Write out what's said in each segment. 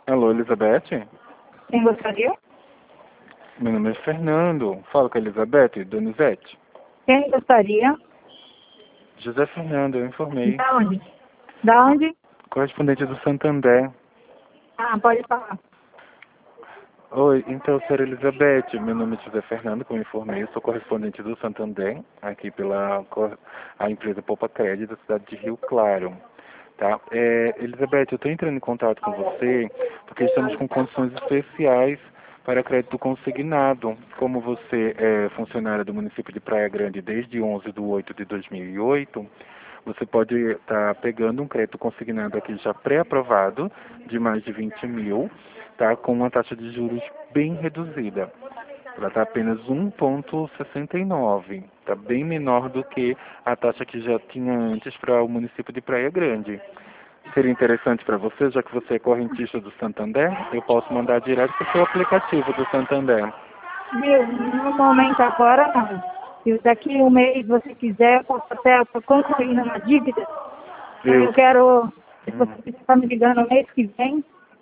Alô, Elizabeth? Quem gostaria? Meu nome é Fernando. Falo com a Elizabeth, Donizete. Quem gostaria? José Fernando, eu informei. Da onde? Da onde? Correspondente do Santander. Ah, pode falar. Oi, então, senhora Elizabeth, meu nome é José Fernando, como eu informei, eu sou correspondente do Santander, aqui pela a empresa Poupa Crédito da cidade de Rio Claro. Tá? Elizabeth, eu estou entrando em contato com você porque estamos com condições especiais para crédito consignado. Como você é funcionária do município de Praia Grande desde 11/8/2008, você pode estar pegando um crédito consignado aqui já pré-aprovado de mais de 20 mil, tá? Com uma taxa de juros bem reduzida. Ela está apenas 1,69. Está bem menor do que a taxa que já tinha antes para o município de Praia Grande. Seria interessante para você, já que você é correntista do Santander, eu posso mandar direto para o seu aplicativo do Santander. Viu? No momento agora não. Se daqui um mês você quiser, eu posso até concluir numa dívida. Eu Eu quero, se hum, você está me ligando no mês que vem,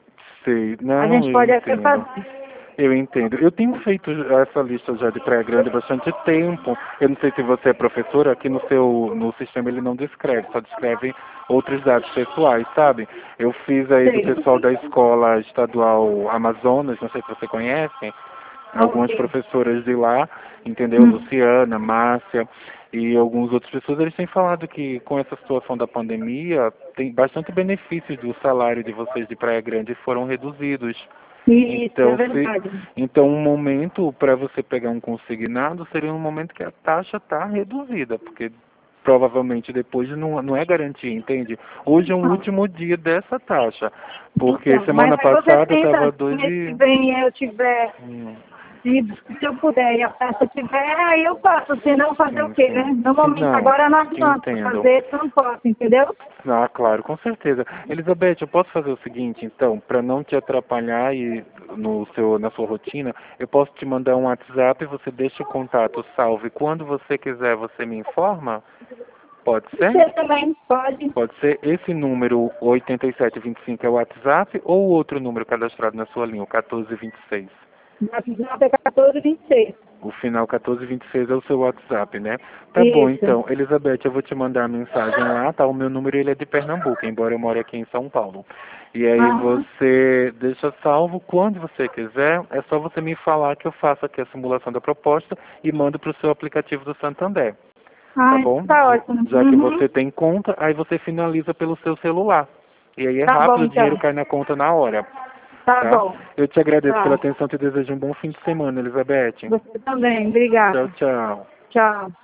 sei, a não, gente eu pode até entendo. fazer. Eu entendo. Eu tenho feito essa lista já de Praia Grande há bastante tempo. Eu não sei se você é professora, aqui no sistema ele não descreve, só descreve outros dados pessoais, sabe? Eu fiz aí do Sei. pessoal da escola estadual Amazonas, não sei se você conhece, algumas Ok. professoras de lá, entendeu? Hum. Luciana, Márcia e algumas outras pessoas, eles têm falado que com essa situação da pandemia, tem bastante benefícios do salário de vocês de Praia Grande foram reduzidos. Isso, é Então, verdade. um momento para você pegar um consignado seria um momento que a taxa está reduzida, porque provavelmente depois não é garantia, entende? Hoje é o Então, último dia dessa taxa, porque então, mas semana aí você passada estava pensa, se dois mês que e... vem eu tiver, Hum, se eu puder e a peça tiver, aí eu faço, senão fazer o sim, quê, né? sim. No Se momento não, agora não te adianta entendo. fazer, eu não posso, entendeu? Ah, claro, com certeza. Elizabeth, eu posso fazer o seguinte, então, para não te atrapalhar e na sua rotina, eu posso te mandar um WhatsApp, você deixa o contato salvo e quando você quiser você me informa? Pode ser? Você também pode. Pode ser esse número 8725 é o WhatsApp ou outro número cadastrado na sua linha, o 1426? WhatsApp é 1426. O final 1426 é o seu WhatsApp, né? Tá bom, Isso. então. Elizabeth, eu vou te mandar a mensagem lá, tá? O meu número ele é de Pernambuco, embora eu more aqui em São Paulo. E aí Aham. você deixa salvo quando você quiser. É só você me falar que eu faço aqui a simulação da proposta e mando para o seu aplicativo do Santander. Tá Ah, bom? tá ótimo. Já que Uhum. você tem conta, aí você finaliza pelo seu celular. E aí é Tá bom, rápido, o dinheiro então. cai na conta na hora. Tá Tá? bom. Eu te agradeço pela Tá. atenção e te desejo um bom fim de semana, Elizabeth. Você também. Tchau, Obrigada. tchau. Tchau.